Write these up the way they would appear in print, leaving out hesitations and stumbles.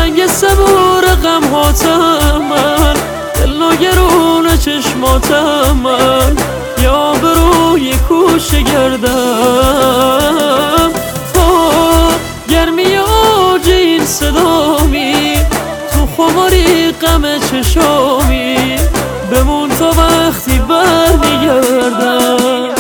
سنگ صبور غم هاتم من، دل ناگران چشماتم من، یا بروی کوشه گردم تا گرمی آج این صدامی، تو خماری غم چشامی، بمون تا وقتی برمیگردم.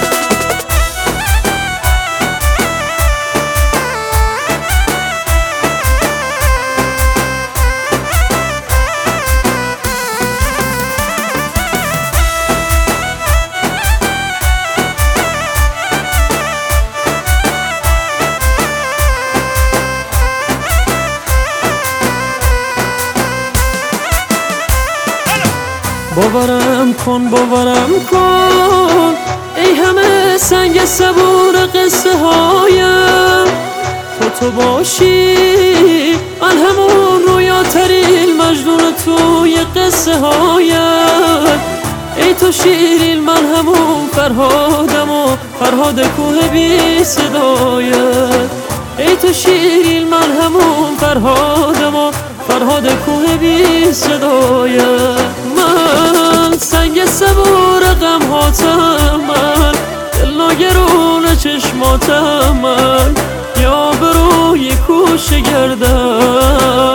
باورم کن ای همه سنگ صبور قصه هایم، تو باشی من همون رویاترین مجنون توی قصه هایم. ای تو شیرین من همون فرهادم و فرهاد کوه بی صدایت. ای تو شیرین من همون فرهادم و فرهاد کوه بی صدایت. من سنگ صبور غم هاتم من، دل ناگران چشماتم من، یا بروی کوشه گردم